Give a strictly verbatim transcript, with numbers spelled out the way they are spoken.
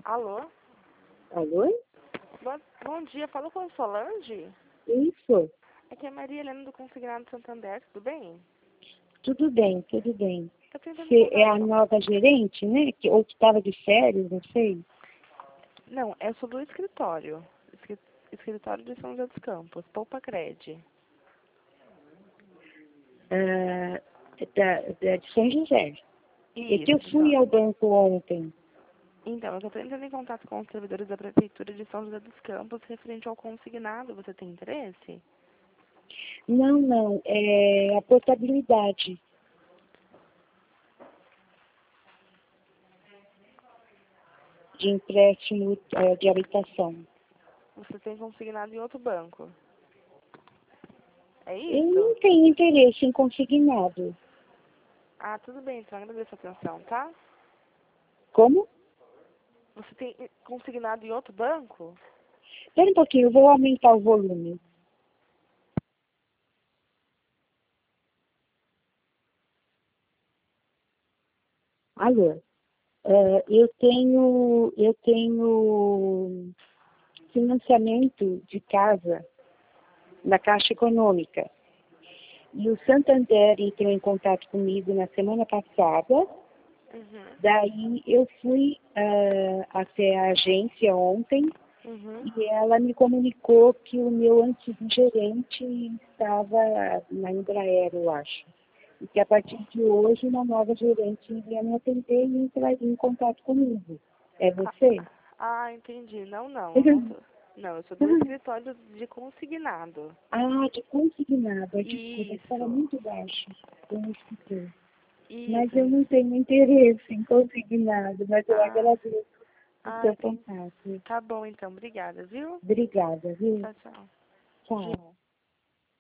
Alô? Alô? Bom, bom dia, falo com a Solange? Isso. Aqui é a Maria Helena do Consignado Santander, tudo bem? Tudo bem, tudo bem. Tô tentando Você é a contato. nova gerente, né? Que, ou que estava de férias, não sei. Não, é sobre o escritório. Escri- Escritório de São José dos Campos, Poupa Cred. Ah, da, da, de São José. É que eu Isso, fui São- ao banco ontem. Então, eu tô tentando em contato com os servidores da Prefeitura de São José dos Campos referente ao consignado. Você tem interesse? Não, não. É a portabilidade de empréstimo eh, de habitação. Você tem consignado em outro banco? É Eu isso? não tenho interesse em consignado. Ah, tudo bem, então agradeço a atenção, tá? Como? Você tem consignado em outro banco? Espera um pouquinho, eu vou aumentar o volume. Alô? Eh, eu tenho, eu tenho financiamento de casa na Caixa Econômica. E o Santander entrou em contato comigo na semana passada. Uhum. Daí eu fui ah, até a agência ontem Uhum. e ela me comunicou que o meu antigo gerente estava na Embraer, eu acho. E que a partir de hoje uma nova gerente iria me atender e entraria em contato comigo. É Ah, você? ah, entendi. Não, não, eu não sou. Não, eu sou do escritório de consignado. Ah, de consignado. Desculpa, estava Isso, muito baixo. Eu não escutei. Mas isso, eu não isso. tenho interesse em consignado, mas eu Ah, agradeço o ah, seu entendi. contato. Tá bom então, obrigada, viu? Obrigada, viu? Tchau, tchau. Tchau.